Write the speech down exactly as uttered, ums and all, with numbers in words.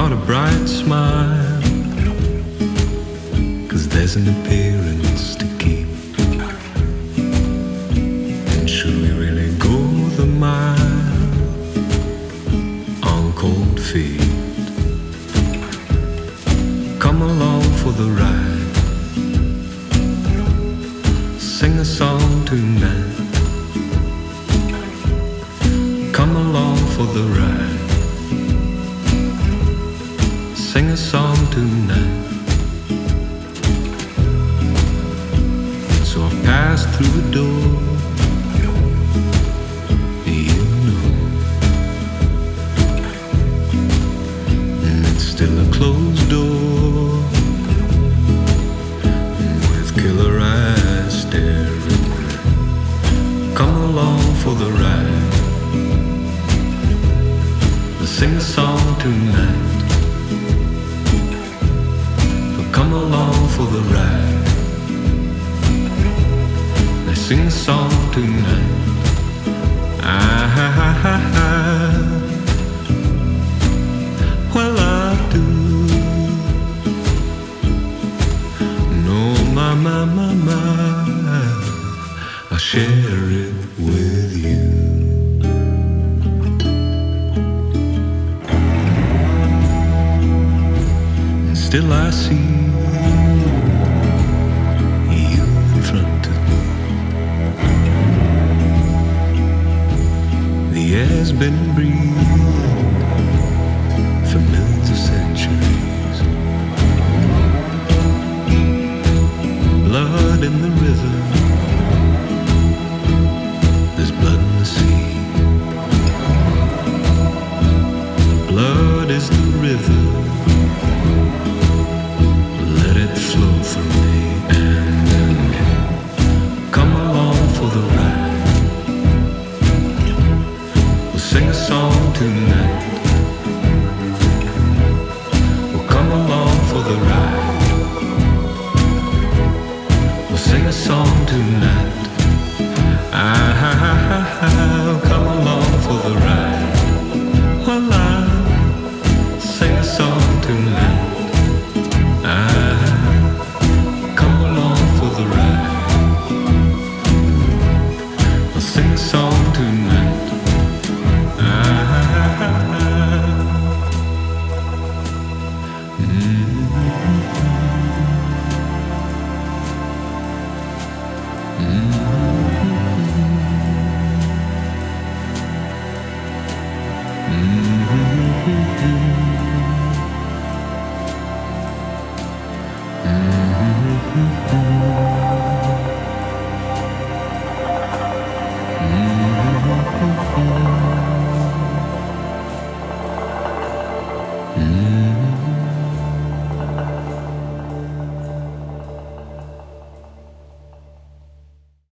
got a bright smile, 'cause there's an appearance to keep. And should we really go the mile on cold feet? Come along for the ride, sing a song tonight. Come along for the ride, sing a song tonight. So I passed through the door, you know, and it's still a closed door, with killer eyes staring. Come along for the ride, sing a song tonight. Come along for the ride, let's sing a song tonight. Ah, ah, ah, ah. Well, I do. No, my, my, my, my, I share it with you. Still I see you in front of me. The air's been breathed for millions of centuries. Blood in the river, there's blood in the sea. Blood is the river, flow through me, and then come along for the ride. We'll sing a song tonight. We'll come along for the ride. We'll sing a song tonight. Ah, ah, ah, ah, ah. Come along for the ride. Well, I'll sing a song tonight. Ah, come along for the ride. I'll sing a song tonight. Ah, mm-hmm. Mm-hmm. Mm-hmm.